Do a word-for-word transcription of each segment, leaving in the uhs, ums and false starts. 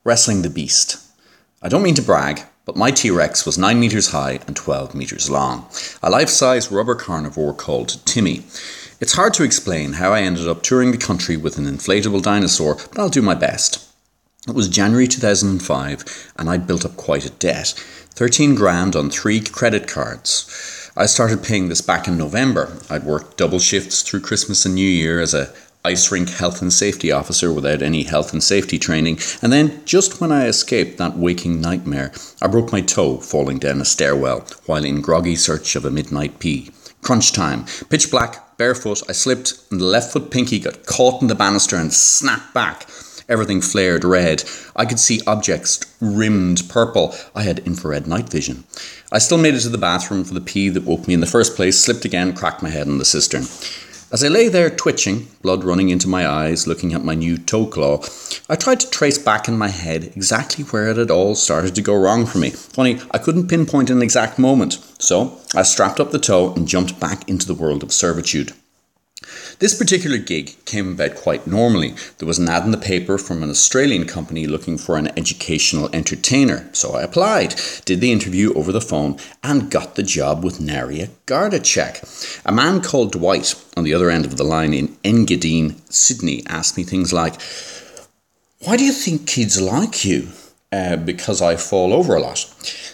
Wrestling the Beast. I don't mean to brag, but my T-Rex was nine metres high and twelve metres long. A life-size rubber carnivore called Timmy. It's hard to explain how I ended up touring the country with an inflatable dinosaur, but I'll do my best. It was January two thousand five and I'd built up quite a debt. thirteen grand on three credit cards. I started paying this back in November. I'd worked double shifts through Christmas and New Year as a ice rink health and safety officer without any health and safety training, and then just when I escaped that waking nightmare, I broke my toe falling down a stairwell while in groggy search of a midnight pee. Crunch time. Pitch black, barefoot, I slipped and the left foot pinky got caught in the banister and snapped back. Everything flared red. I could see objects rimmed purple. I had infrared night vision. I still made it to the bathroom for the pee that woke me in the first place, slipped again, cracked my head in the cistern. As I lay there twitching, blood running into my eyes, looking at my new toe claw, I tried to trace back in my head exactly where it had all started to go wrong for me. Funny, I couldn't pinpoint an exact moment, so I strapped up the toe and jumped back into the world of servitude. This particular gig came about quite normally. There was an ad in the paper from an Australian company looking for an educational entertainer, so I applied, did the interview over the phone, and got the job with nary a Garda check. A man called Dwight, on the other end of the line in Engadine, Sydney, asked me things like, "Why do you think kids like you?" Uh, because I fall over a lot.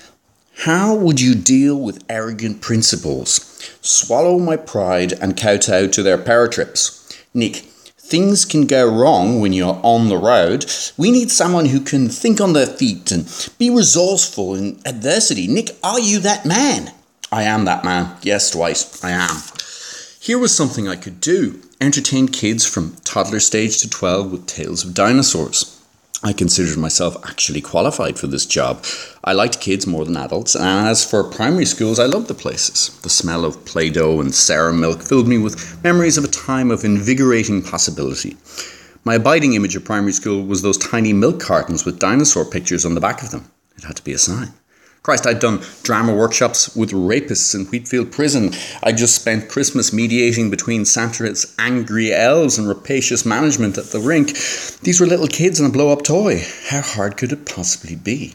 "How would you deal with arrogant principals? Swallow my pride and kowtow to their power trips. Nick, things can go wrong when you're on the road. We need someone who can think on their feet and be resourceful in adversity. Nick, are you that man?" "I am that man. Yes, Dwight, I am." Here was something I could do. Entertain kids from toddler stage to twelve with tales of dinosaurs. I considered myself actually qualified for this job. I liked kids more than adults, and as for primary schools, I loved the places. The smell of Play-Doh and sour milk filled me with memories of a time of invigorating possibility. My abiding image of primary school was those tiny milk cartons with dinosaur pictures on the back of them. It had to be a sign. Christ, I'd done drama workshops with rapists in Wheatfield Prison. I'd just spent Christmas mediating between Santa's angry elves and rapacious management at the rink. These were little kids and a blow-up toy. How hard could it possibly be?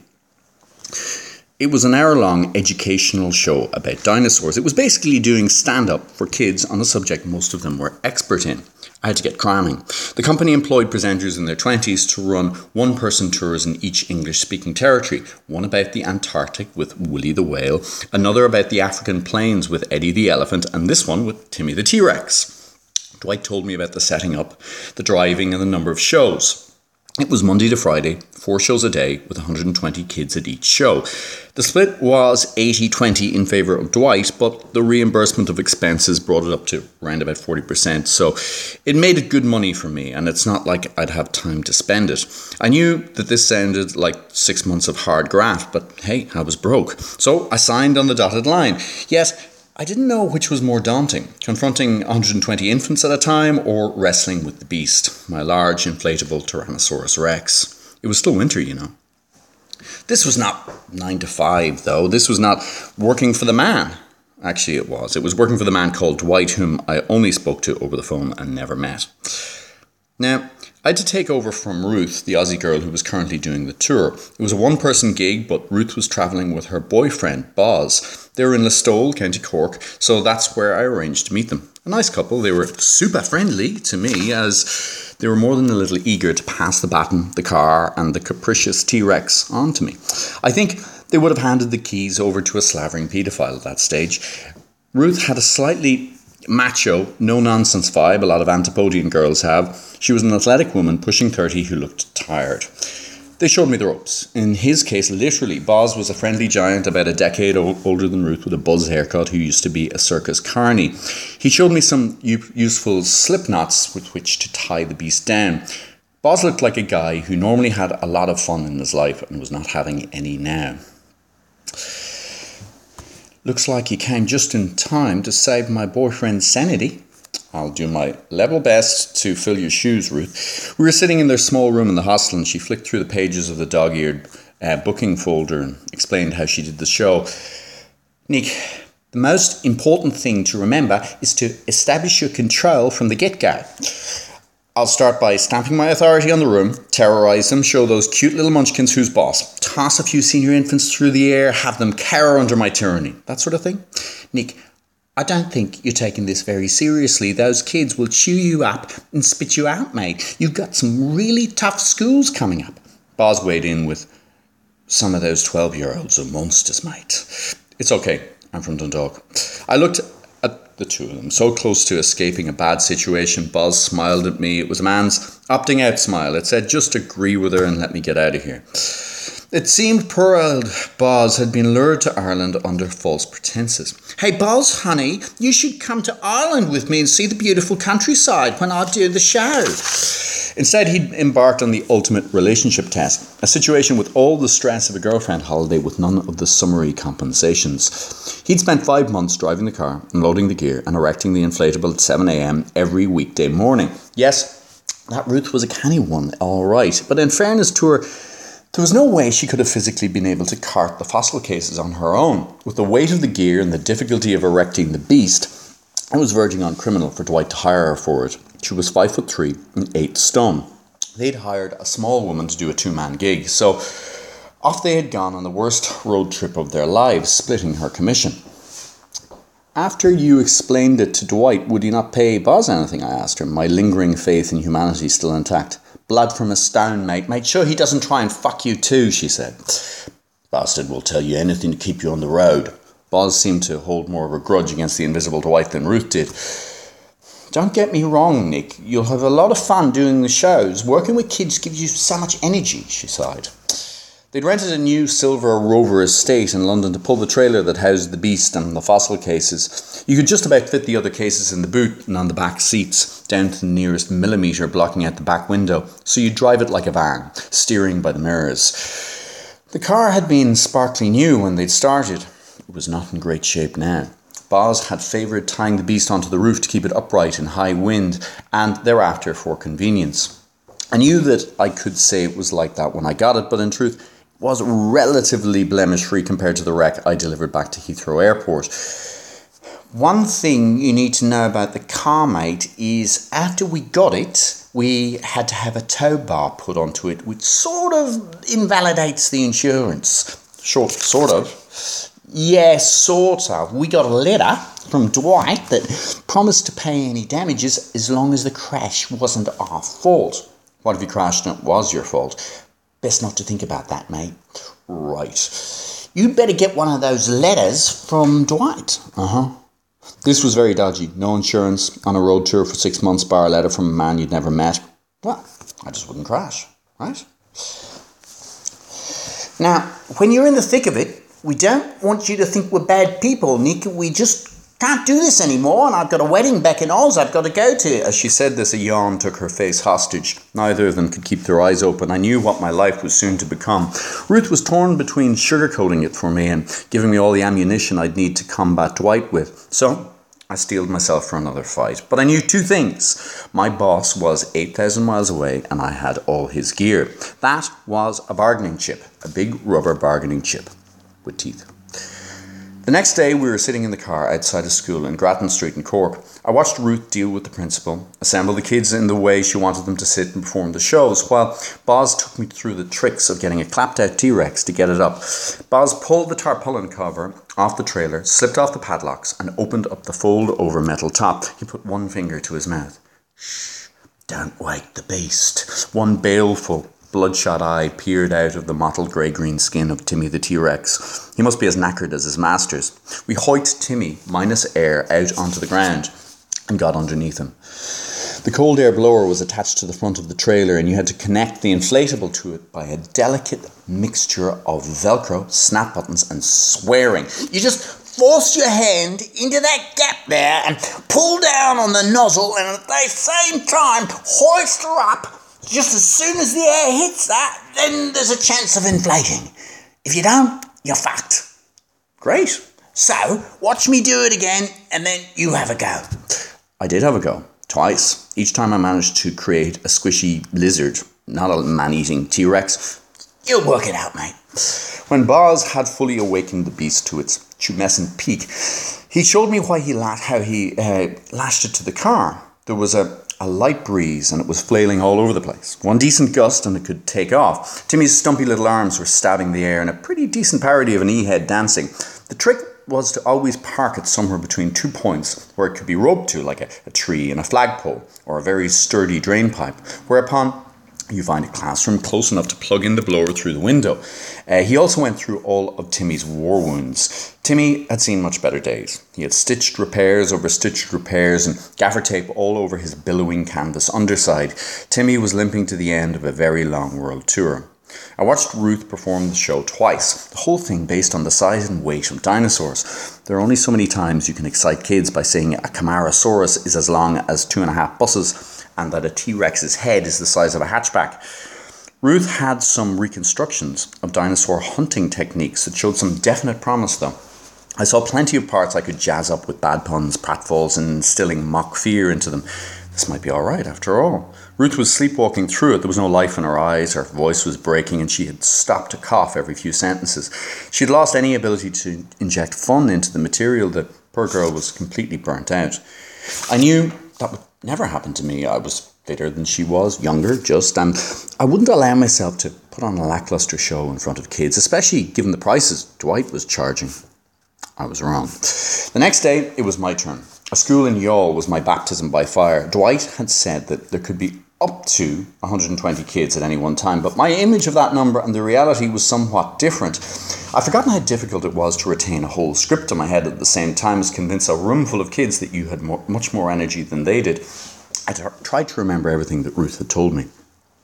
It was an hour-long educational show about dinosaurs. It was basically doing stand-up for kids on a subject most of them were expert in. I had to get cramming. The company employed presenters in their twenties to run one-person tours in each English-speaking territory. One about the Antarctic with Willie the Whale, another about the African plains with Eddie the Elephant, and this one with Timmy the T-Rex. Dwight told me about the setting up, the driving, and the number of shows. It was Monday to Friday, four shows a day with one hundred twenty kids at each show. The split was eighty twenty in favour of Dwight, but the reimbursement of expenses brought it up to around about forty percent, so it made it good money for me, and it's not like I'd have time to spend it. I knew that this sounded like six months of hard graft, but hey, I was broke. So I signed on the dotted line. Yet, I didn't know which was more daunting, confronting one hundred twenty infants at a time or wrestling with the beast, my large inflatable Tyrannosaurus Rex. It was still winter, you know. This was not nine to five, though. This was not working for the man. Actually, it was. It was working for the man called Dwight, whom I only spoke to over the phone and never met. Now, I had to take over from Ruth, the Aussie girl who was currently doing the tour. It was a one-person gig, but Ruth was travelling with her boyfriend, Boz. They were in Listowel, County Cork, so that's where I arranged to meet them. A nice couple. They were super friendly to me, as they were more than a little eager to pass the baton, the car, and the capricious T-Rex on to me. I think they would have handed the keys over to a slavering paedophile at that stage. Ruth had a slightly macho, no-nonsense vibe a lot of Antipodean girls have. She was an athletic woman pushing thirty who looked tired. They showed me the ropes. In his case, literally, Boz was a friendly giant about a decade old, older than Ruth with a buzz haircut who used to be a circus carny. He showed me some u- useful slip knots with which to tie the beast down. Boz looked like a guy who normally had a lot of fun in his life and was not having any now. Looks like he came just in time to save my boyfriend's sanity. I'll do my level best to fill your shoes, Ruth. We were sitting in their small room in the hostel and she flicked through the pages of the dog-eared uh, booking folder and explained how she did the show. "Nick, the most important thing to remember is to establish your control from the get-go. I'll start by stamping my authority on the room, terrorise them, show those cute little munchkins who's boss, toss a few senior infants through the air, have them cower under my tyranny. That sort of thing. Nick, I don't think you're taking this very seriously. Those kids will chew you up and spit you out, mate. You've got some really tough schools coming up. Boz weighed in with, some of those twelve-year-olds are monsters, mate. It's okay. I'm from Dundalk. I looked at the two of them, so close to escaping a bad situation. Boz smiled at me. It was a man's opting out smile. It said, just agree with her and let me get out of here. It seemed poor old Boz had been lured to Ireland under false pretences. Hey Boz, honey, you should come to Ireland with me and see the beautiful countryside when I do the show. Instead, he'd embarked on the ultimate relationship test, a situation with all the stress of a girlfriend holiday with none of the summary compensations. He'd spent five months driving the car, unloading the gear and erecting the inflatable at seven a.m. every weekday morning. Yes, that Ruth was a canny one, all right, but in fairness to her, there was no way she could have physically been able to cart the fossil cases on her own. With the weight of the gear and the difficulty of erecting the beast, it was verging on criminal for Dwight to hire her for it. She was five foot three and eight stone. They'd hired a small woman to do a two-man gig, so off they had gone on the worst road trip of their lives, splitting her commission. After you explained it to Dwight, would he not pay Boz anything? I asked her, my lingering faith in humanity still intact. Blood from a stone, mate. Make sure he doesn't try and fuck you too, she said. Bastard will tell you anything to keep you on the road. Boz seemed to hold more of a grudge against the invisible Dwight than Ruth did. Don't get me wrong, Nick. You'll have a lot of fun doing the shows. Working with kids gives you so much energy, she sighed. They'd rented a new silver Rover estate in London to pull the trailer that housed the beast and the fossil cases. You could just about fit the other cases in the boot and on the back seats, down to the nearest millimetre blocking out the back window, so you'd drive it like a van, steering by the mirrors. The car had been sparkly new when they'd started. It was not in great shape now. Boz had favoured tying the beast onto the roof to keep it upright in high wind, and thereafter for convenience. I knew that I could say it was like that when I got it, but in truth, was relatively blemish-free compared to the wreck I delivered back to Heathrow Airport. One thing you need to know about the car, mate, is after we got it, we had to have a tow bar put onto it, which sort of invalidates the insurance. Short, sort of. Yes, sort of. We got a letter from Dwight that promised to pay any damages as long as the crash wasn't our fault. What if you crashed and it was your fault? Best not to think about that, mate. Right. You'd better get one of those letters from Dwight. Uh-huh. This was very dodgy. No insurance, on a road tour for six months, bar a letter from a man you'd never met. Well, I just wouldn't crash, right? Now, when you're in the thick of it, we don't want you to think we're bad people, Nick. We just can't do this anymore, and I've got a wedding back in Oz I've got to go to. As she said this, a yawn took her face hostage. Neither of them could keep their eyes open. I knew what my life was soon to become. Ruth was torn between sugarcoating it for me and giving me all the ammunition I'd need to combat Dwight with. So I steeled myself for another fight. But I knew two things. My boss was eight thousand miles away, and I had all his gear. That was a bargaining chip, a big rubber bargaining chip with teeth. The next day, we were sitting in the car outside a school in Grattan Street in Cork. I watched Ruth deal with the principal, assemble the kids in the way she wanted them to sit and perform the shows, while Boz took me through the tricks of getting a clapped-out T-Rex to get it up. Boz pulled the tarpaulin cover off the trailer, slipped off the padlocks, and opened up the fold-over metal top. He put one finger to his mouth. Shh, don't wake the beast. One baleful, bloodshot eye peered out of the mottled grey-green skin of Timmy the T-Rex. He must be as knackered as his masters. We hoiked Timmy, minus air, out onto the ground and got underneath him. The cold air blower was attached to the front of the trailer, and you had to connect the inflatable to it by a delicate mixture of Velcro, snap buttons and swearing. You just force your hand into that gap there and pull down on the nozzle, and at the same time hoist her up. Just as soon as the air hits that, then there's a chance of inflating. If you don't, you're fucked. Great. So, watch me do it again, and then you have a go. I did have a go. Twice. Each time I managed to create a squishy lizard, not a man-eating T-Rex. You'll work it out, mate. When Boz had fully awakened the beast to its tumescent peak, he showed me why he la- how he uh, lashed it to the car. There was a a light breeze and it was flailing all over the place. One decent gust and it could take off. Timmy's stumpy little arms were stabbing the air in a pretty decent parody of an E-head dancing. The trick was to always park it somewhere between two points where it could be roped to, like a, a tree and a flagpole or a very sturdy drain pipe, whereupon you find a classroom close enough to plug in the blower through the window. Uh, he also went through all of Timmy's war wounds. Timmy had seen much better days. He had stitched repairs over stitched repairs and gaffer tape all over his billowing canvas underside. Timmy was limping to the end of a very long world tour. I watched Ruth perform the show twice, the whole thing based on the size and weight of dinosaurs. There are only so many times you can excite kids by saying a Camarasaurus is as long as two and a half buses, and that a T-Rex's head is the size of a hatchback. Ruth had some reconstructions of dinosaur hunting techniques that showed some definite promise though. I saw plenty of parts I could jazz up with bad puns, pratfalls and instilling mock fear into them. This might be alright after all. Ruth was sleepwalking through it. There was no life in her eyes, her voice was breaking and she had stopped to cough every few sentences. She had lost any ability to inject fun into the material. The poor girl was completely burnt out. I knew that would never happen to me. I was fitter than she was, younger just, and I wouldn't allow myself to put on a lackluster show in front of kids, especially given the prices Dwight was charging. I was wrong. The next day, it was my turn. A school in Youghal was my baptism by fire. Dwight had said that there could be up to one hundred twenty kids at any one time, but my image of that number and the reality was somewhat different. I'd forgotten how difficult it was to retain a whole script in my head at the same time as convince a room full of kids that you had more, much more energy than they did. I t- tried to remember everything that Ruth had told me.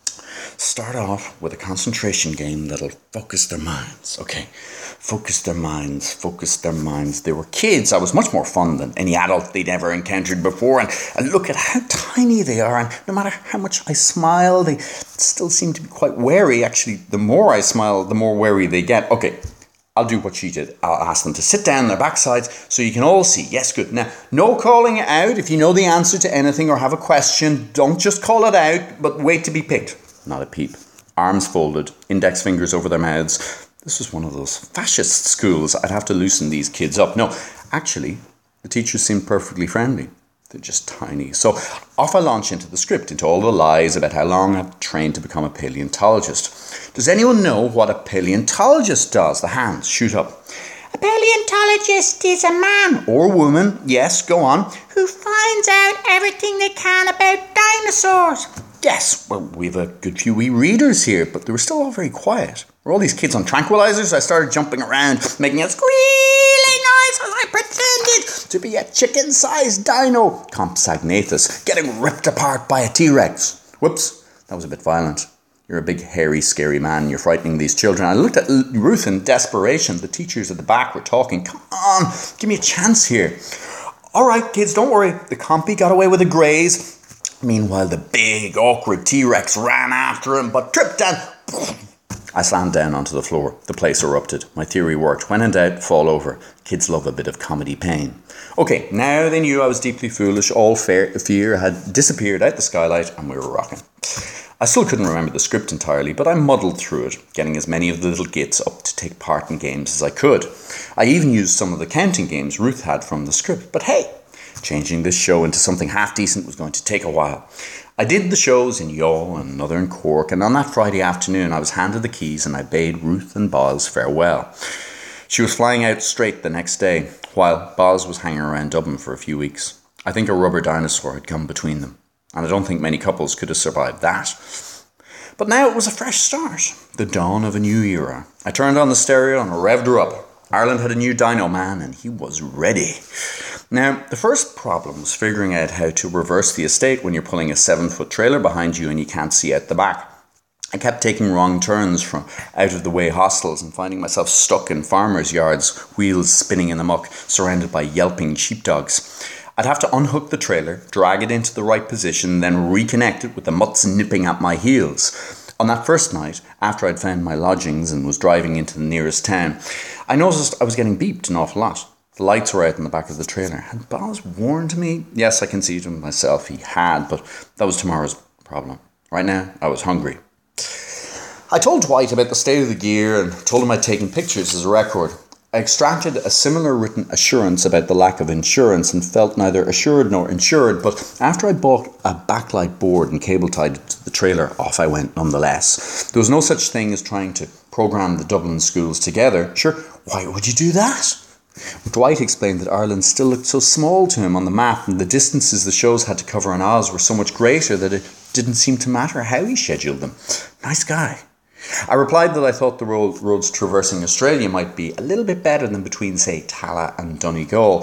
Start off with a concentration game that'll focus their minds. Okay, focus their minds, focus their minds. They were kids. I was much more fun than any adult they'd ever encountered before. And, and look at how tiny they are. And no matter how much I smile, they still seem to be quite wary. Actually, the more I smile, the more wary they get. Okay, I'll do what she did. I'll ask them to sit down on their backsides so you can all see. Yes, good. Now, no calling it out. If you know the answer to anything or have a question, don't just call it out, but wait to be picked. Not a peep. Arms folded, index fingers over their mouths. This was one of those fascist schools. I'd have to loosen these kids up. No, actually, the teachers seemed perfectly friendly. They're just tiny. So off I launch into the script, into all the lies about how long I've trained to become a paleontologist. Does anyone know what a paleontologist does? The hands shoot up. A paleontologist is a man or woman, yes, go on, who finds out everything they can about dinosaurs. Yes, well, we have a good few wee readers here, but they were still all very quiet. Were all these kids on tranquilizers? I started jumping around, making a squealing noise as I pretended to be a chicken-sized dino, Compsognathus, getting ripped apart by a T-Rex. Whoops, that was a bit violent. You're a big, hairy, scary man. You're frightening these children. I looked at Ruth in desperation. The teachers at the back were talking. Come on, give me a chance here. All right, kids, don't worry. The compy got away with a graze. Meanwhile, the big, awkward T-Rex ran after him, but tripped and... I slammed down onto the floor. The place erupted. My theory worked. When in doubt, fall over. Kids love a bit of comedy pain. Okay, now they knew I was deeply foolish. All fear, fear had disappeared out the skylight, and we were rocking. I still couldn't remember the script entirely, but I muddled through it, getting as many of the little gits up to take part in games as I could. I even used some of the counting games Ruth had from the script, but hey, changing this show into something half-decent was going to take a while. I did the shows in Youghal and another in Cork, and on that Friday afternoon I was handed the keys and I bade Ruth and Boz farewell. She was flying out straight the next day, while Boz was hanging around Dublin for a few weeks. I think a rubber dinosaur had come between them, and I don't think many couples could have survived that. But now it was a fresh start, the dawn of a new era. I turned on the stereo and revved her up. Ireland had a new dino man and he was ready. Now, the first problem was figuring out how to reverse the estate when you're pulling a seven-foot trailer behind you and you can't see out the back. I kept taking wrong turns from out-of-the-way hostels and finding myself stuck in farmers' yards, wheels spinning in the muck, surrounded by yelping sheepdogs. I'd have to unhook the trailer, drag it into the right position, then reconnect it with the mutts nipping at my heels. On that first night, after I'd found my lodgings and was driving into the nearest town, I noticed I was getting beeped an awful lot. The lights were out in the back of the trailer. Had Boz warned me? Yes, I conceded to myself he had, but that was tomorrow's problem. Right now, I was hungry. I told Dwight about the state of the gear and told him I'd taken pictures as a record. I extracted a similar written assurance about the lack of insurance and felt neither assured nor insured, but after I bought a backlight board and cable tied it to the trailer, off I went nonetheless. There was no such thing as trying to program the Dublin schools together. Sure, why would you do that? Dwight explained that Ireland still looked so small to him on the map, and the distances the shows had to cover in Oz were so much greater that it didn't seem to matter how he scheduled them. Nice guy. I replied that I thought the road, roads traversing Australia might be a little bit better than between, say, Tallaght and Donegal.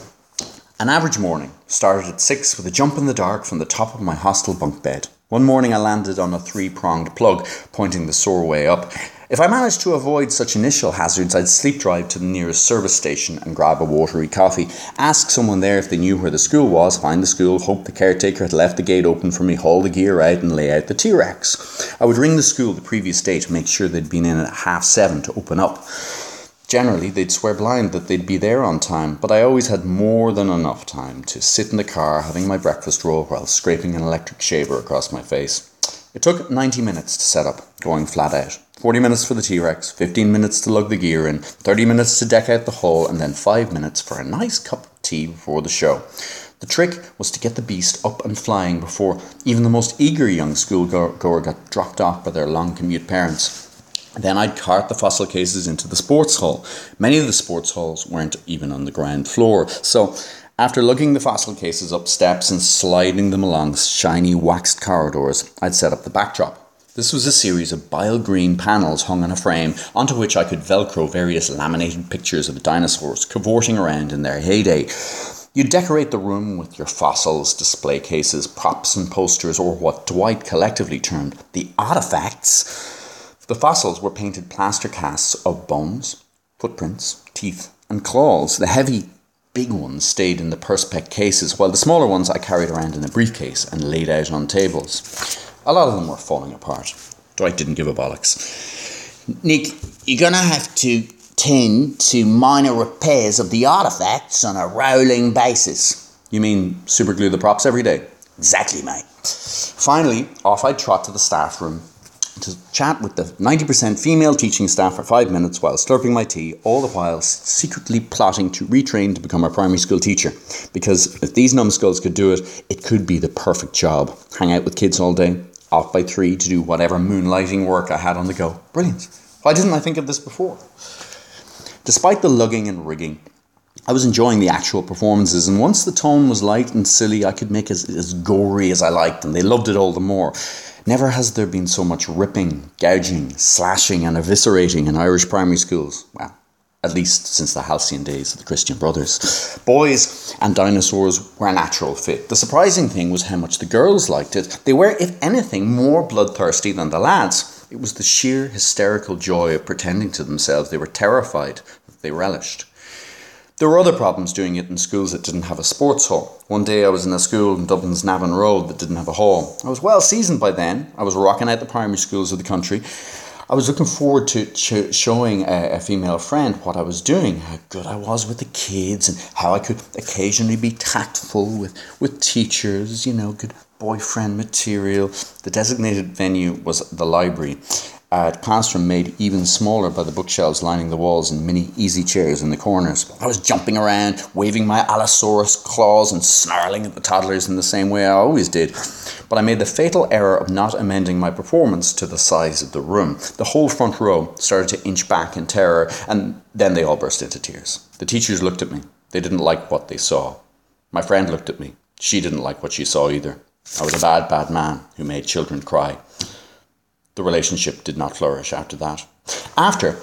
An average morning started at six with a jump in the dark from the top of my hostel bunk bed. One morning I landed on a three-pronged plug, pointing the sore way up. If I managed to avoid such initial hazards, I'd sleep drive to the nearest service station and grab a watery coffee, ask someone there if they knew where the school was, find the school, hope the caretaker had left the gate open for me, haul the gear out and lay out the T-Rex. I would ring the school the previous day to make sure they'd been in at half seven to open up. Generally, they'd swear blind that they'd be there on time, but I always had more than enough time to sit in the car having my breakfast roll while scraping an electric shaver across my face. It took ninety minutes to set up, going flat out. forty minutes for the T-Rex, fifteen minutes to lug the gear in, thirty minutes to deck out the hull, and then five minutes for a nice cup of tea before the show. The trick was to get the beast up and flying before even the most eager young schoolgoer got dropped off by their long commute parents. Then I'd cart the fossil cases into the sports hall. Many of the sports halls weren't even on the ground floor, so after lugging the fossil cases up steps and sliding them along shiny waxed corridors, I'd set up the backdrop. This was a series of bile green panels hung on a frame onto which I could velcro various laminated pictures of dinosaurs cavorting around in their heyday. You'd decorate the room with your fossils, display cases, props and posters, or what Dwight collectively termed the artifacts. The fossils were painted plaster casts of bones, footprints, teeth and claws. The heavy big ones stayed in the Perspex cases, while the smaller ones I carried around in a briefcase and laid out on tables. A lot of them were falling apart. Dwight didn't give a bollocks. Nick, you're going to have to tend to minor repairs of the artifacts on a rolling basis. You mean superglue the props every day? Exactly, mate. Finally, off I'd trot to the staff room to chat with the ninety percent female teaching staff for five minutes while slurping my tea, all the while secretly plotting to retrain to become a primary school teacher. Because if these numbskulls could do it, it could be the perfect job. Hang out with kids all day, off by three to do whatever moonlighting work I had on the go. Brilliant. Why didn't I think of this before? Despite the lugging and rigging, I was enjoying the actual performances, and once the tone was light and silly, I could make it as, as gory as I liked, and they loved it all the more. Never has there been so much ripping, gouging, slashing and eviscerating in Irish primary schools. Well, at least since the halcyon days of the Christian Brothers. Boys and dinosaurs were a natural fit. The surprising thing was how much the girls liked it. They were, if anything, more bloodthirsty than the lads. It was the sheer hysterical joy of pretending to themselves they were terrified that they relished. There were other problems doing it in schools that didn't have a sports hall. One day I was in a school in Dublin's Navan Road that didn't have a hall. I was well seasoned by then. I was rocking out the primary schools of the country. I was looking forward to ch- showing a, a female friend what I was doing, how good I was with the kids and how I could occasionally be tactful with, with teachers, you know, good boyfriend material. The designated venue was the library. A classroom made even smaller by the bookshelves lining the walls and mini easy chairs in the corners. I was jumping around, waving my Allosaurus claws and snarling at the toddlers in the same way I always did. But I made the fatal error of not amending my performance to the size of the room. The whole front row started to inch back in terror, and then they all burst into tears. The teachers looked at me. They didn't like what they saw. My friend looked at me. She didn't like what she saw either. I was a bad, bad man who made children cry. The relationship did not flourish after that. After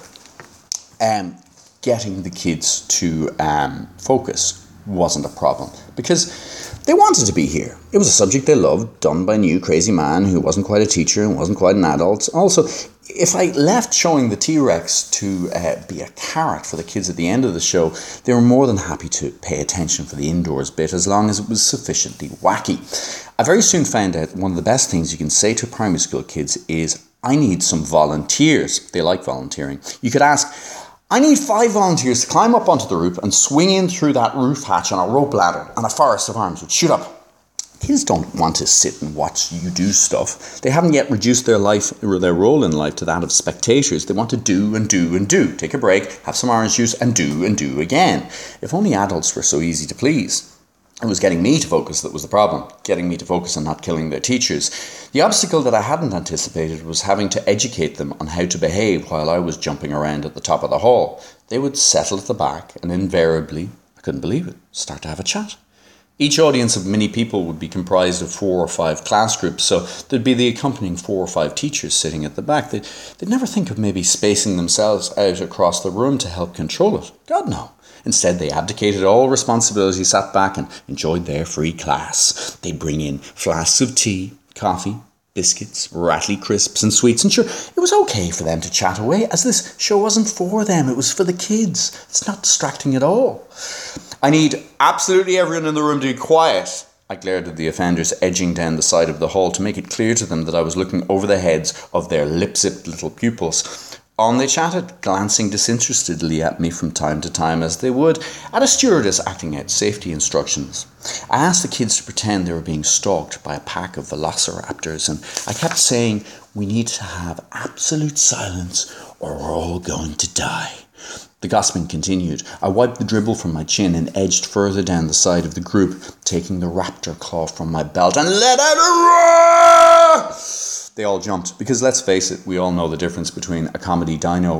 um, getting the kids to um, focus wasn't a problem because they wanted to be here. It was a subject they loved, done by a new crazy man who wasn't quite a teacher and wasn't quite an adult. Also, if I left showing the T-Rex to uh, be a carrot for the kids at the end of the show, they were more than happy to pay attention for the indoors bit as long as it was sufficiently wacky. I very soon found out one of the best things you can say to primary school kids is, I need some volunteers. They like volunteering. You could ask, I need five volunteers to climb up onto the roof and swing in through that roof hatch on a rope ladder, and a forest of arms would shoot up. Kids don't want to sit and watch you do stuff. They haven't yet reduced their life or their role in life to that of spectators. They want to do and do and do. Take a break, have some orange juice, and do and do again. If only adults were so easy to please. It was getting me to focus that was the problem, getting me to focus on not killing their teachers. The obstacle that I hadn't anticipated was having to educate them on how to behave while I was jumping around at the top of the hall. They would settle at the back and invariably, I couldn't believe it, start to have a chat. Each audience of many people would be comprised of four or five class groups, so there'd be the accompanying four or five teachers sitting at the back. They'd, they'd never think of maybe spacing themselves out across the room to help control it. God, no. Instead, they abdicated all responsibility, sat back and enjoyed their free class. They'd bring in flasks of tea, coffee, biscuits, rattly crisps and sweets. And sure, it was okay for them to chat away, as this show wasn't for them. It was for the kids. It's not distracting at all. I need absolutely everyone in the room to be quiet. I glared at the offenders edging down the side of the hall to make it clear to them that I was looking over the heads of their lip-zipped little pupils. On they chatted, glancing disinterestedly at me from time to time, as they would at a stewardess acting out safety instructions. I asked the kids to pretend they were being stalked by a pack of velociraptors, and I kept saying, we need to have absolute silence or we're all going to die. The gossiping continued. I wiped the dribble from my chin and edged further down the side of the group, taking the raptor claw from my belt and let out a roar! They all jumped, because let's face it, we all know the difference between a comedy dino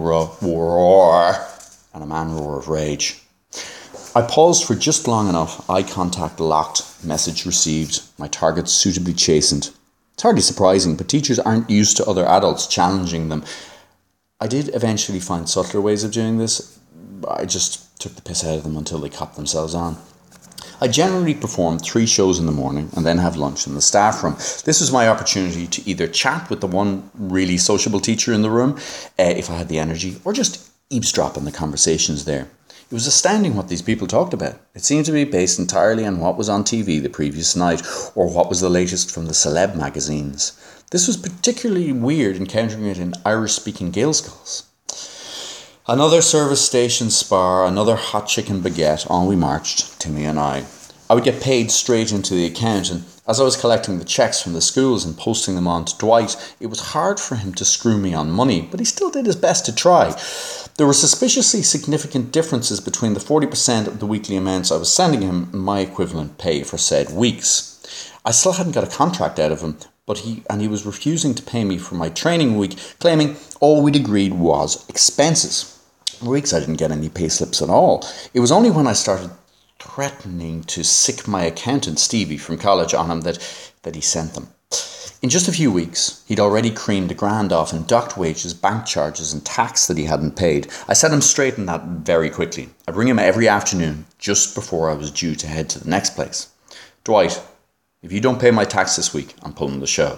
roar and a man roar of rage. I paused for just long enough, eye contact locked, message received, my target suitably chastened. It's hardly surprising, but teachers aren't used to other adults challenging them. I did eventually find subtler ways of doing this. I just took the piss out of them until they copped themselves on. I generally perform three shows in the morning and then have lunch in the staff room. This was my opportunity to either chat with the one really sociable teacher in the room, uh, if I had the energy, or just eavesdrop on the conversations there. It was astounding what these people talked about. It seemed to be based entirely on what was on T V the previous night, or what was the latest from the celeb magazines. This was particularly weird encountering it in Irish-speaking Gaelskulls. Another service station spar, another hot chicken baguette, on we marched, Timmy and I. I would get paid straight into the account, and as I was collecting the checks from the schools and posting them on to Dwight, it was hard for him to screw me on money, but he still did his best to try. There were suspiciously significant differences between the forty percent of the weekly amounts I was sending him and my equivalent pay for said weeks. I still hadn't got a contract out of him, but he and he was refusing to pay me for my training week, claiming all we'd agreed was expenses. For weeks I didn't get any pay slips at all. It was only when I started threatening to sick my accountant Stevie from college on him that, that he sent them. In just a few weeks, he'd already creamed a grand off in docked wages, bank charges and tax that he hadn't paid. I set him straight on that very quickly. I'd ring him every afternoon, just before I was due to head to the next place. Dwight, if you don't pay my tax this week, I'm pulling the show.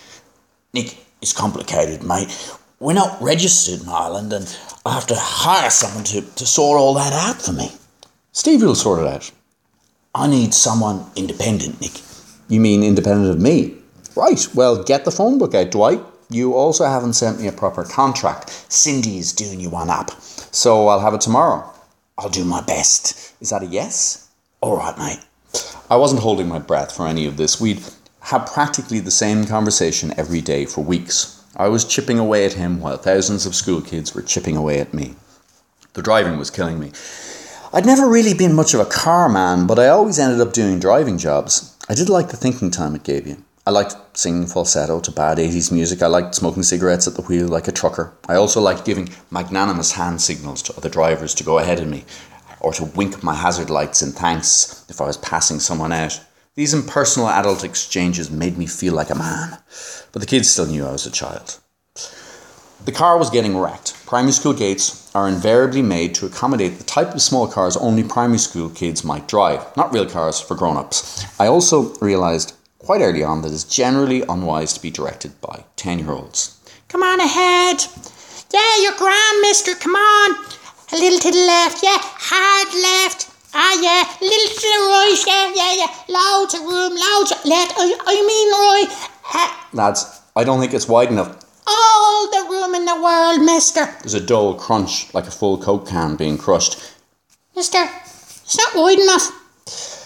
Nick, it's complicated, mate. We're not registered in Ireland, and I have to hire someone to, to sort all that out for me. Stevie will sort it out. I need someone independent, Nick. You mean independent of me? Right, well, get the phone book out, Dwight. You also haven't sent me a proper contract. Cindy is doing you one up. So I'll have it tomorrow. I'll do my best. Is that a yes? All right, mate. I wasn't holding my breath for any of this. We'd had practically the same conversation every day for weeks. I was chipping away at him while thousands of school kids were chipping away at me. The driving was killing me. I'd never really been much of a car man, but I always ended up doing driving jobs. I did like the thinking time it gave you. I liked singing falsetto to bad eighties music. I liked smoking cigarettes at the wheel like a trucker. I also liked giving magnanimous hand signals to other drivers to go ahead of me, or to wink my hazard lights in thanks if I was passing someone out. These impersonal adult exchanges made me feel like a man, but the kids still knew I was a child. The car was getting wrecked. Primary school gates are invariably made to accommodate the type of small cars only primary school kids might drive, not real cars for grown-ups. I also realised quite early on that it's generally unwise to be directed by ten-year-olds. Come on ahead. Yeah, you're grand, mister. Come on. A little to the left. Yeah, hard left. Ah, yeah, a little to the right. Yeah, yeah, yeah. Loads of room, loads of left. I, I mean right. Uh, Lads, I don't think it's wide enough. All the room in the world, mister. There's a dull crunch like a full Coke can being crushed. Mister, it's not wide enough.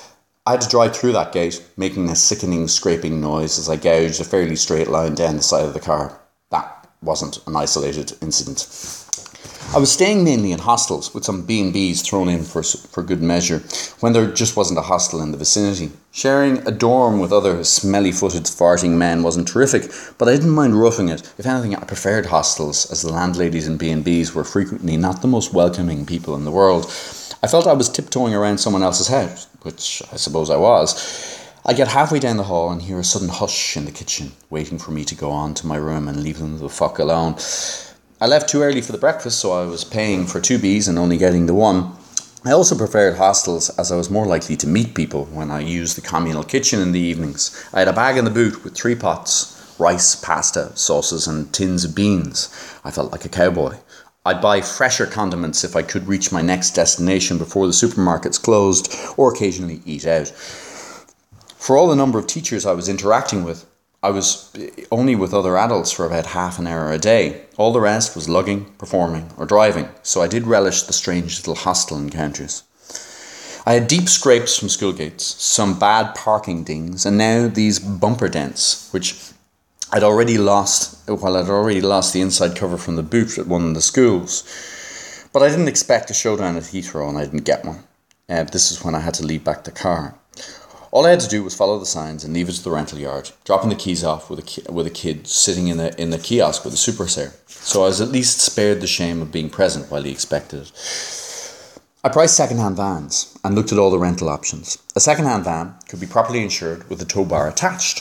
I had to drive through that gate, making a sickening scraping noise as I gouged a fairly straight line down the side of the car. That wasn't an isolated incident. I was staying mainly in hostels, with some B and Bs thrown in for for good measure, when there just wasn't a hostel in the vicinity. Sharing a dorm with other smelly-footed, farting men wasn't terrific, but I didn't mind roughing it. If anything, I preferred hostels, as the landladies in B and Bs were frequently not the most welcoming people in the world. I felt I was tiptoeing around someone else's house, which I suppose I was. I get halfway down the hall and hear a sudden hush in the kitchen, waiting for me to go on to my room and leave them the fuck alone. I left too early for the breakfast, so I was paying for two Bs and only getting the one. I also preferred hostels, as I was more likely to meet people when I used the communal kitchen in the evenings. I had a bag in the boot with three pots, rice, pasta, sauces and tins of beans. I felt like a cowboy. I'd buy fresher condiments if I could reach my next destination before the supermarkets closed, or occasionally eat out. For all the number of teachers I was interacting with, I was only with other adults for about half an hour a day. All the rest was lugging, performing or driving, so I did relish the strange little hostel encounters. I had deep scrapes from school gates, some bad parking dings, and now these bumper dents, which I'd already lost, well, I'd already lost the inside cover from the boot at one of the schools. But I didn't expect a showdown at Heathrow, and I didn't get one. Uh, this is when I had to leave back the car. All I had to do was follow the signs and leave it to the rental yard, dropping the keys off with a ki- with a kid sitting in the in the kiosk with a super sale. So I was at least spared the shame of being present while he expected it. I priced second-hand vans and looked at all the rental options. A second-hand van could be properly insured with a tow bar attached.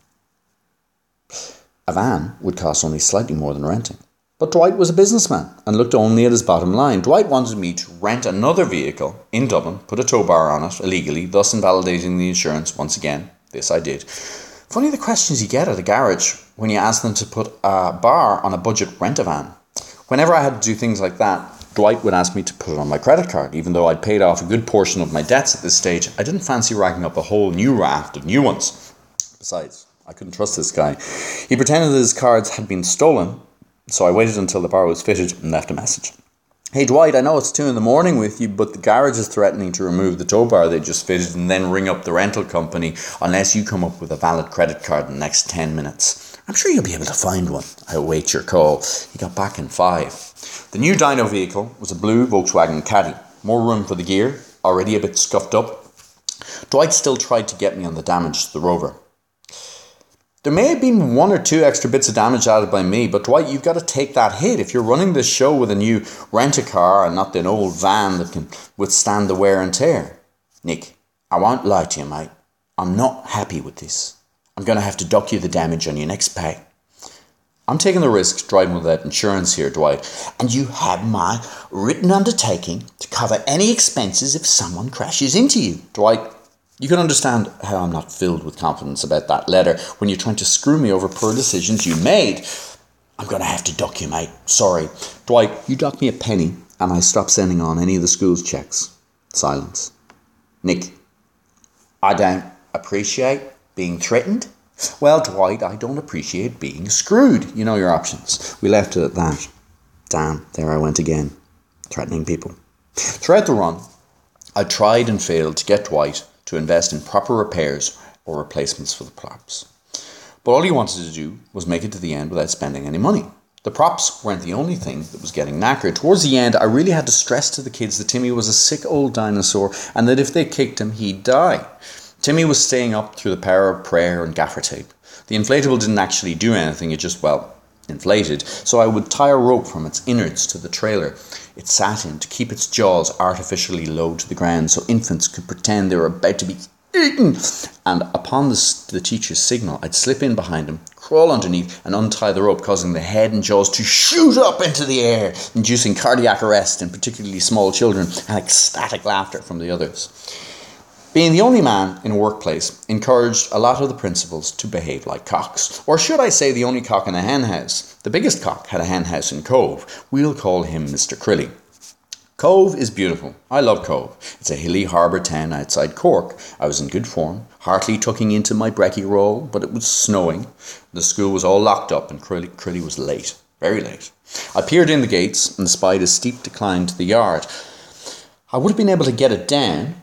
A van would cost only slightly more than renting. But Dwight was a businessman and looked only at his bottom line. Dwight wanted me to rent another vehicle in Dublin, put a tow bar on it illegally, thus invalidating the insurance once again. This I did. Funny the questions you get at a garage when you ask them to put a bar on a budget rent-a-van. Whenever I had to do things like that, Dwight would ask me to put it on my credit card. Even though I'd paid off a good portion of my debts at this stage, I didn't fancy racking up a whole new raft of new ones. Besides, I couldn't trust this guy. He pretended that his cards had been stolen, so I waited until the bar was fitted and left a message. Hey Dwight, I know it's two in the morning with you, but the garage is threatening to remove the tow bar they just fitted and then ring up the rental company unless you come up with a valid credit card in the next ten minutes. I'm sure you'll be able to find one. I await your call. He got back in five. The new dyno vehicle was a blue Volkswagen Caddy. More room for the gear, already a bit scuffed up. Dwight still tried to get me on the damage to the Rover. There may have been one or two extra bits of damage added by me, but Dwight, you've got to take that hit. If you're running this show with a new rent-a-car and not an old van that can withstand the wear and tear. Nick, I won't lie to you, mate. I'm not happy with this. I'm going to have to dock you the damage on your next pay. I'm taking the risk driving without insurance here, Dwight. And you have my written undertaking to cover any expenses if someone crashes into you. Dwight, you can understand how I'm not filled with confidence about that letter when you're trying to screw me over poor decisions you made. I'm going to have to dock you, mate. Sorry. Dwight, you dock me a penny and I stop sending on any of the school's checks. Silence. Nick, I don't appreciate being threatened. Well, Dwight, I don't appreciate being screwed. You know your options. We left it at that. Damn, there I went again. Threatening people. Throughout the run, I tried and failed to get Dwight to invest in proper repairs or replacements for the props. But all he wanted to do was make it to the end without spending any money. The props weren't the only thing that was getting knackered. Towards the end, I really had to stress to the kids that Timmy was a sick old dinosaur and that if they kicked him, he'd die. Timmy was staying up through the power of prayer and gaffer tape. The inflatable didn't actually do anything, it just, well, inflated. So I would tie a rope from its innards to the trailer it sat in to keep its jaws artificially low to the ground so infants could pretend they were about to be eaten. And upon the, the teacher's signal, I'd slip in behind him, crawl underneath and untie the rope, causing the head and jaws to shoot up into the air, inducing cardiac arrest in particularly small children and ecstatic laughter from the others. Being the only man in a workplace encouraged a lot of the principals to behave like cocks. Or should I say the only cock in a hen house? The biggest cock had a hen house in Cove. We'll call him Mister Crilly. Cove is beautiful. I love Cove. It's a hilly harbour town outside Cork. I was in good form, heartily tucking into my brekkie roll, but it was snowing. The school was all locked up and Crilly, Crilly was late, very late. I peered in the gates and spied a steep decline to the yard. I would have been able to get it down,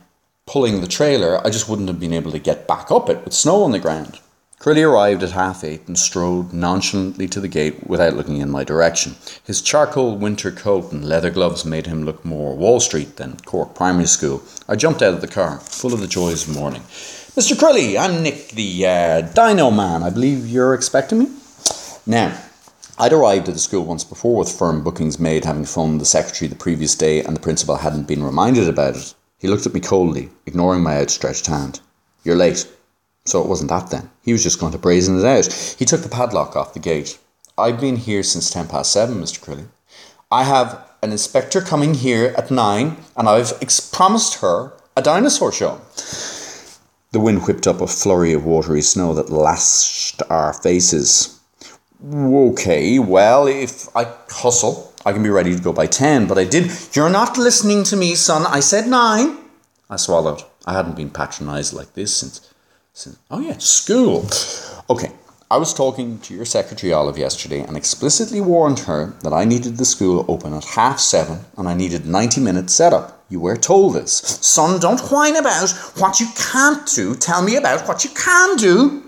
pulling the trailer, I just wouldn't have been able to get back up it with snow on the ground. Crilly arrived at half eight and strode nonchalantly to the gate without looking in my direction. His charcoal winter coat and leather gloves made him look more Wall Street than Cork Primary School. I jumped out of the car, full of the joys of morning. Mister Crilly, I'm Nick, the uh, Dino Man. I believe you're expecting me? Now, I'd arrived at the school once before with firm bookings made, having phoned the secretary the previous day, and the principal hadn't been reminded about it. He looked at me coldly, ignoring my outstretched hand. You're late. So it wasn't that then. He was just going to brazen it out. He took the padlock off the gate. I've been here since ten past seven, Mister Crilly. I have an inspector coming here at nine, and I've ex- promised her a dinosaur show. The wind whipped up a flurry of watery snow that lashed our faces. Okay, well, if I hustle, I can be ready to go by ten, but I did... You're not listening to me, son. I said nine. I swallowed. I hadn't been patronised like this since... Oh yeah, school. Okay, I was talking to your secretary Olive yesterday and explicitly warned her that I needed the school open at half seven and I needed ninety minute setup. You were told this. Son, don't whine about what you can't do. Tell me about what you can do.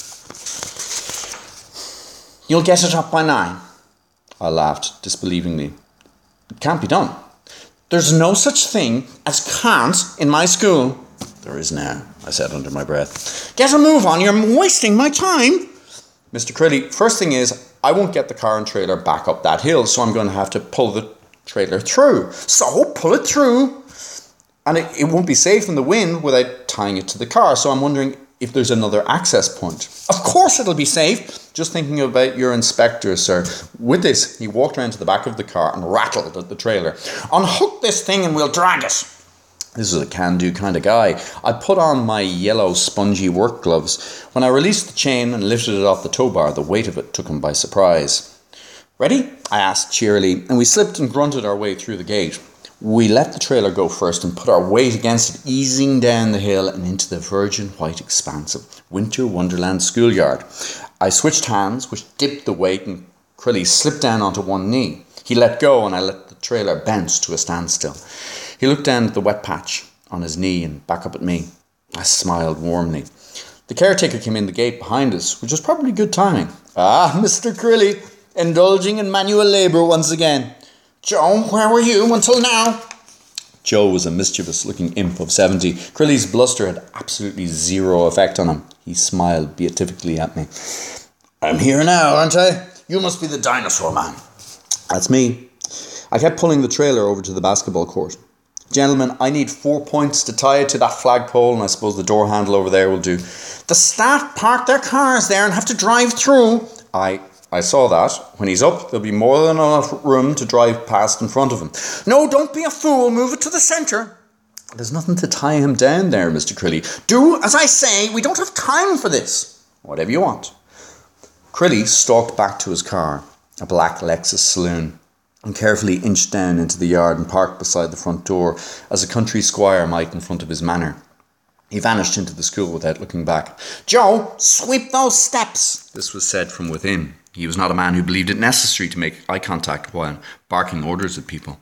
You'll get it up by nine. I laughed disbelievingly. It can't be done. There's no such thing as can't in my school. There is now, I said under my breath. Get a move on, you're wasting my time. Mister Crilly, first thing is, I won't get the car and trailer back up that hill, so I'm going to have to pull the trailer through. So, pull it through. And it, it won't be safe in the wind without tying it to the car, so I'm wondering if there's another access point. Of course it'll be safe. Just thinking about your inspector, sir. With this, he walked around to the back of the car and rattled at the trailer. Unhook this thing and we'll drag it. This is a can-do kind of guy. I put on my yellow spongy work gloves. When I released the chain and lifted it off the tow bar, the weight of it took him by surprise. Ready? I asked cheerily, and we slipped and grunted our way through the gate. We let the trailer go first and put our weight against it, easing down the hill and into the virgin white expanse of Winter Wonderland schoolyard. I switched hands, which dipped the weight, and Crilly slipped down onto one knee. He let go, and I let the trailer bounce to a standstill. He looked down at the wet patch on his knee and back up at me. I smiled warmly. The caretaker came in the gate behind us, which was probably good timing. Ah, Mister Crilly, indulging in manual labour once again. Joe, where were you until now? Joe was a mischievous-looking imp of seventy. Crilly's bluster had absolutely zero effect on him. He smiled beatifically at me. I'm here now, aren't I? You must be the dinosaur man. That's me. I kept pulling the trailer over to the basketball court. Gentlemen, I need four points to tie it to that flagpole, and I suppose the door handle over there will do. The staff park their cars there and have to drive through. I I saw that. When he's up, there'll be more than enough room to drive past in front of him. No, don't be a fool. Move it to the centre. There's nothing to tie him down there, Mister Crilly. Do as I say. We don't have time for this. Whatever you want. Crilly stalked back to his car, a black Lexus saloon, and carefully inched down into the yard and parked beside the front door, as a country squire might in front of his manor. He vanished into the school without looking back. Joe, sweep those steps. This was said from within. He was not a man who believed it necessary to make eye contact while barking orders at people.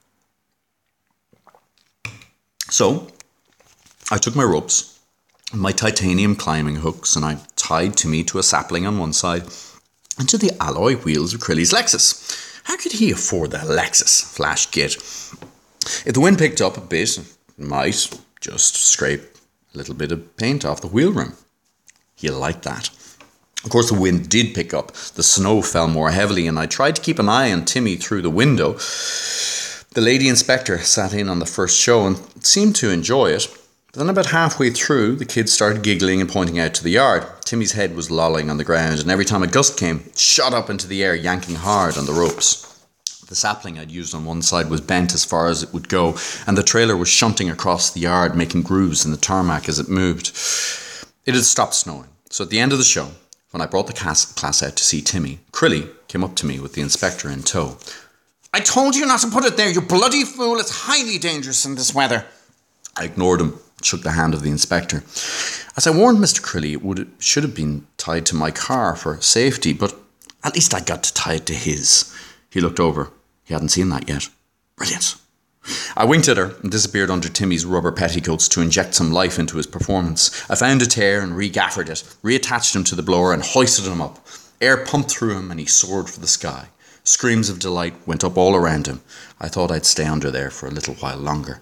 So, I took my ropes and my titanium climbing hooks, and I tied Timmy to a sapling on one side and to the alloy wheels of Crilly's Lexus. How could he afford that Lexus? Flashed Git. If the wind picked up a bit, it might just scrape a little bit of paint off the wheel rim. He liked that. Of course, the wind did pick up. The snow fell more heavily, and I tried to keep an eye on Timmy through the window. The lady inspector sat in on the first show and seemed to enjoy it. But then about halfway through, the kids started giggling and pointing out to the yard. Timmy's head was lolling on the ground, and every time a gust came, it shot up into the air, yanking hard on the ropes. The sapling I'd used on one side was bent as far as it would go, and the trailer was shunting across the yard, making grooves in the tarmac as it moved. It had stopped snowing, so at the end of the show, when I brought the class out to see Timmy, Crilly came up to me with the inspector in tow. I told you not to put it there, you bloody fool. It's highly dangerous in this weather. I ignored him, shook the hand of the inspector. As I warned Mister Crilly, it would, should have been tied to my car for safety, but at least I got to tie it to his. He looked over. He hadn't seen that yet. Brilliant. I winked at her and disappeared under Timmy's rubber petticoats to inject some life into his performance. I found a tear and re-gaffered it, reattached him to the blower and hoisted him up. Air pumped through him and he soared for the sky. Screams of delight went up all around him. I thought I'd stay under there for a little while longer.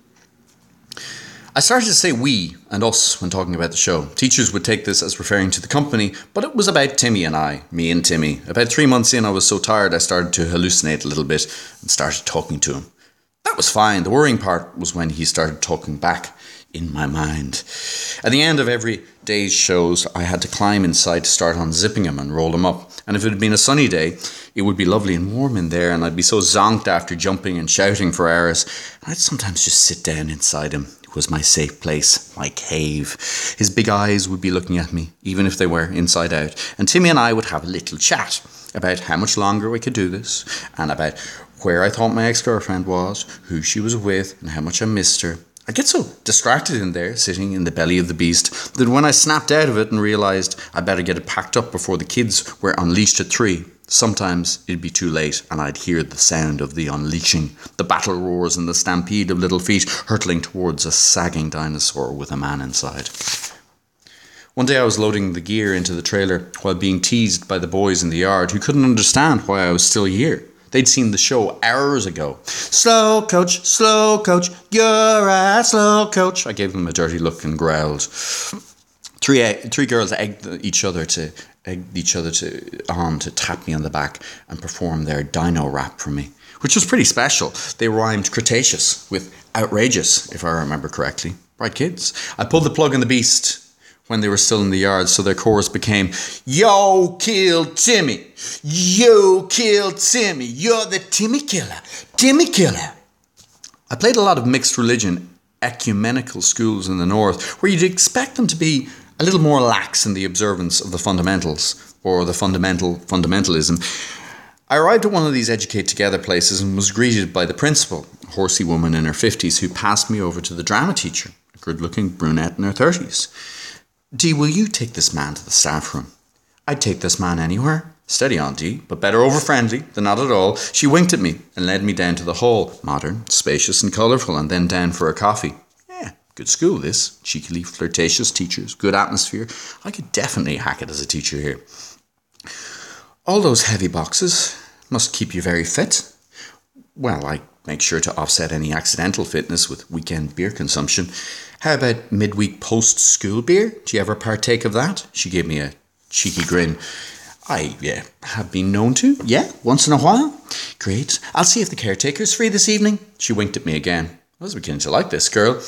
I started to say we and us when talking about the show. Teachers would take this as referring to the company, but it was about Timmy and I, me and Timmy. About three months in, I was so tired I started to hallucinate a little bit and started talking to him. That was fine. The worrying part was when he started talking back in my mind. At the end of every day's shows, I had to climb inside to start unzipping him and roll him up. And if it had been a sunny day, it would be lovely and warm in there, and I'd be so zonked after jumping and shouting for hours. And I'd sometimes just sit down inside him. It was my safe place, my cave. His big eyes would be looking at me, even if they were inside out. And Timmy and I would have a little chat about how much longer we could do this, and about where I thought my ex-girlfriend was, who she was with, and how much I missed her. I get so distracted in there, sitting in the belly of the beast, that when I snapped out of it and realised I better get it packed up before the kids were unleashed at three, sometimes it'd be too late and I'd hear the sound of the unleashing, the battle roars and the stampede of little feet hurtling towards a sagging dinosaur with a man inside. One day I was loading the gear into the trailer while being teased by the boys in the yard who couldn't understand why I was still here. They'd seen the show hours ago. Slow coach, slow coach, you're a slow coach. I gave them a dirty look and growled. Three three girls egged each other to egged each other to on to tap me on the back and perform their dino rap for me, which was pretty special. They rhymed Cretaceous with outrageous, if I remember correctly. Right, kids? I pulled the plug on the beast when they were still in the yard, so their chorus became, Yo, kill Timmy. Yo, kill Timmy. You're the Timmy killer. Timmy killer. I played a lot of mixed religion, ecumenical schools in the north, where you'd expect them to be a little more lax in the observance of the fundamentals, or the fundamental fundamentalism. I arrived at one of these educate together places and was greeted by the principal, a horsey woman in her fifties, who passed me over to the drama teacher, a good-looking brunette in her thirties. Dee, will you take this man to the staff room? I'd take this man anywhere. Steady on, Dee, but better over-friendly than not at all. She winked at me and led me down to the hall, modern, spacious and colourful, and then down for a coffee. Yeah, good school this. Cheekily flirtatious teachers, good atmosphere. I could definitely hack it as a teacher here. All those heavy boxes must keep you very fit. Well, I make sure to offset any accidental fitness with weekend beer consumption. How about midweek post-school beer? Do you ever partake of that? She gave me a cheeky grin. I yeah, have been known to, yeah, once in a while. Great. I'll see if the caretaker's free this evening. She winked at me again. I was beginning to like this girl.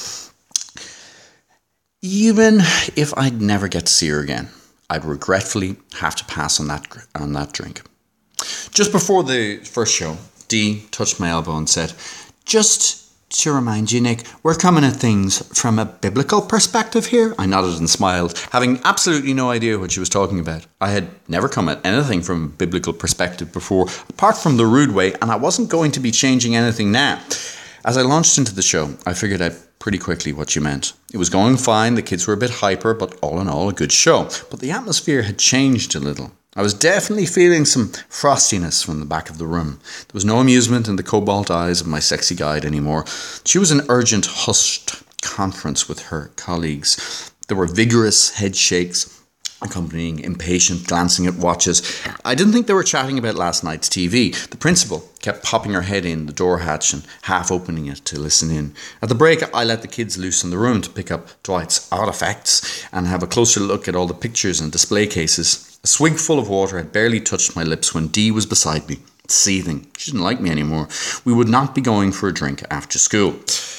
Even if I'd never get to see her again, I'd regretfully have to pass on that on that drink. Just before the first show, Dee touched my elbow and said, Just to remind you, Nick, we're coming at things from a biblical perspective here. I nodded and smiled, having absolutely no idea what she was talking about. I had never come at anything from a biblical perspective before, apart from the rude way, and I wasn't going to be changing anything now. As I launched into the show, I figured out pretty quickly what she meant. It was going fine, the kids were a bit hyper, but all in all, a good show. But the atmosphere had changed a little. I was definitely feeling some frostiness from the back of the room. There was no amusement in the cobalt eyes of my sexy guide anymore. She was in urgent, hushed conference with her colleagues. There were vigorous head shakes, accompanying impatient glancing at watches. I didn't think they were chatting about last night's T V. The principal kept popping her head in the door hatch and half opening it to listen in. At the break, I let the kids loose in the room to pick up Dwight's artifacts and have a closer look at all the pictures and display cases. A swig full of water had barely touched my lips when Dee was beside me, seething. She didn't like me anymore. We would not be going for a drink after school.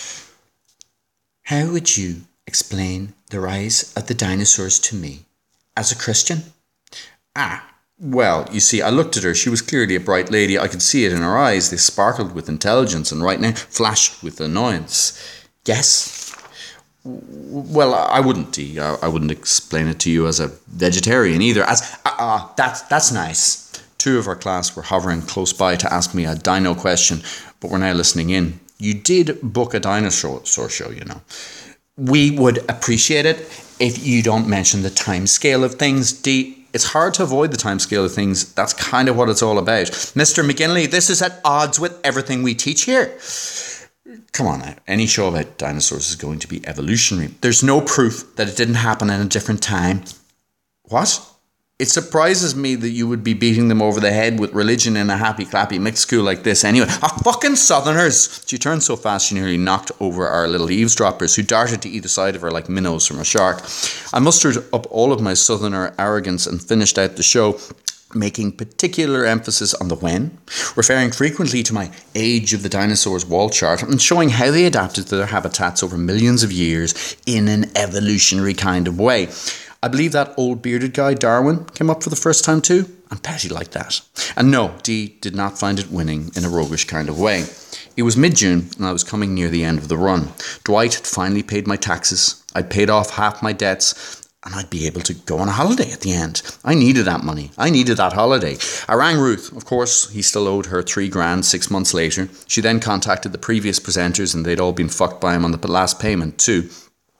How would you explain the rise of the dinosaurs to me as a Christian? Ah, well, you see, I looked at her. She was clearly a bright lady. I could see it in her eyes. They sparkled with intelligence and right now flashed with annoyance. Yes? Well, I wouldn't, Dee. I wouldn't explain it to you as a vegetarian either. As ah, uh, uh, that's that's nice. Two of our class were hovering close by to ask me a dino question, but were now listening in. You did book a dinosaur show, you know. We would appreciate it if you don't mention the time scale of things, Dee. It's hard to avoid the time scale of things. That's kind of what it's all about. Mister McGinley, this is at odds with everything we teach here. Come on now, any show about dinosaurs is going to be evolutionary. There's no proof that it didn't happen in a different time. What? It surprises me that you would be beating them over the head with religion in a happy clappy mixed school like this anyway. Ah, fucking Southerners! She turned so fast she nearly knocked over our little eavesdroppers, who darted to either side of her like minnows from a shark. I mustered up all of my Southerner arrogance and finished out the show, making particular emphasis on the when, referring frequently to my Age of the Dinosaurs wall chart, and showing how they adapted to their habitats over millions of years in an evolutionary kind of way. I believe that old bearded guy, Darwin, came up for the first time too. I'm petty like that. And no, Dee did not find it winning in a roguish kind of way. It was mid-June and I was coming near the end of the run. Dwight had finally paid my taxes. I'd paid off half my debts and I'd be able to go on a holiday at the end. I needed that money. I needed that holiday. I rang Ruth. Of course, he still owed her three grand six months later. She then contacted the previous presenters and they'd all been fucked by him on the last payment too.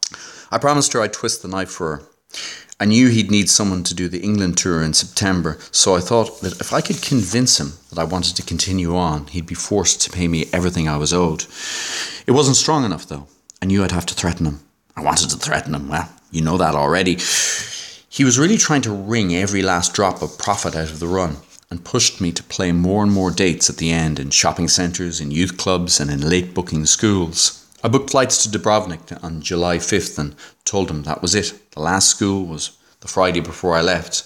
I promised her I'd twist the knife for her. I knew he'd need someone to do the England tour in September, so I thought that if I could convince him that I wanted to continue on, he'd be forced to pay me everything I was owed. It wasn't strong enough, though. I knew I'd have to threaten him. I wanted to threaten him. Well, you know that already. He was really trying to wring every last drop of profit out of the run, and pushed me to play more and more dates at the end in shopping centres, in youth clubs, and in late booking schools. I booked flights to Dubrovnik on July fifth and told him that was it. The last school was the Friday before I left.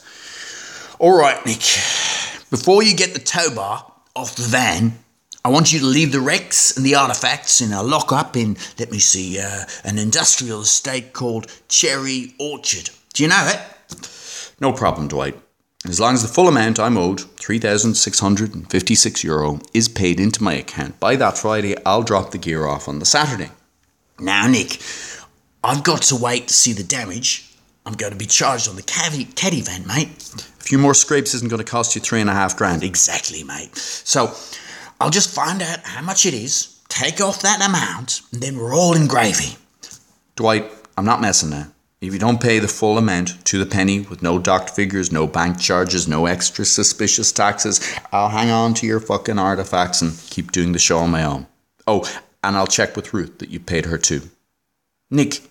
All right, Nick. Before you get the tow bar off the van, I want you to leave the wrecks and the artefacts in a lock-up in, let me see, uh, an industrial estate called Cherry Orchard. Do you know it? No problem, Dwight. As long as the full amount I'm owed, three thousand six hundred fifty-six euro, is paid into my account by that Friday, I'll drop the gear off on the Saturday. Now, Nick, I've got to wait to see the damage. I'm going to be charged on the caddy, caddy van, mate. A few more scrapes isn't going to cost you three and a half grand. Exactly, mate. So I'll just find out how much it is, take off that amount, and then we're all in gravy. Dwight, I'm not messing now. If you don't pay the full amount to the penny with no docked figures, no bank charges, no extra suspicious taxes, I'll hang on to your fucking artifacts and keep doing the show on my own. Oh, and I'll check with Ruth that you paid her too. Nick,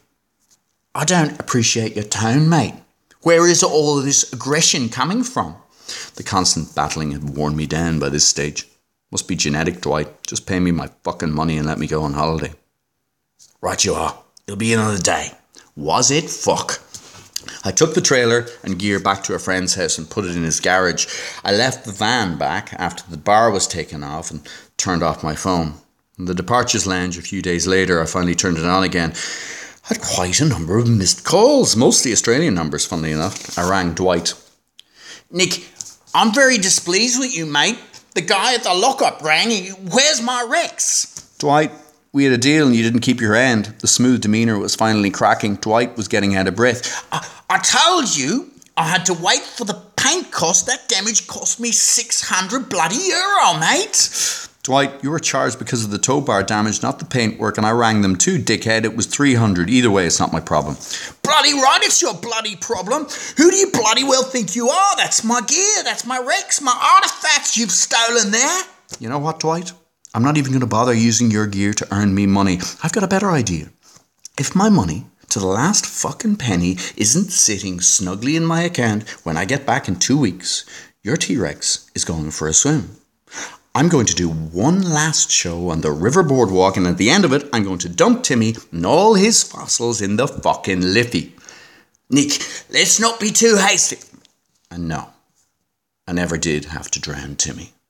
I don't appreciate your tone, mate. Where is all of this aggression coming from? The constant battling had worn me down by this stage. Must be genetic, Dwight. Just pay me my fucking money and let me go on holiday. Right you are. It'll be another day. Was it fuck? I took the trailer and gear back to a friend's house and put it in his garage. I left the van back after the bar was taken off and turned off my phone. In the departures lounge a few days later, I finally turned it on again. I had quite a number of missed calls, mostly Australian numbers, funnily enough. I rang Dwight. Nick, I'm very displeased with you, mate. The guy at the lockup rang. Where's my Rex? Dwight, we had a deal and you didn't keep your end. The smooth demeanour was finally cracking. Dwight was getting out of breath. I, I told you I had to wait for the paint cost. That damage cost me six hundred bloody euro, mate. Dwight, you were charged because of the tow bar damage, not the paintwork, and I rang them too, dickhead. It was three hundred. Either way, it's not my problem. Bloody right, it's your bloody problem. Who do you bloody well think you are? That's my gear, that's my Rex, my artefacts you've stolen there. You know what, Dwight? I'm not even going to bother using your gear to earn me money. I've got a better idea. If my money, to the last fucking penny, isn't sitting snugly in my account when I get back in two weeks, your T-Rex is going for a swim. I'm going to do one last show on the river boardwalk, and at the end of it, I'm going to dump Timmy and all his fossils in the fucking Liffey. Nick, let's not be too hasty. And no, I never did have to drown Timmy.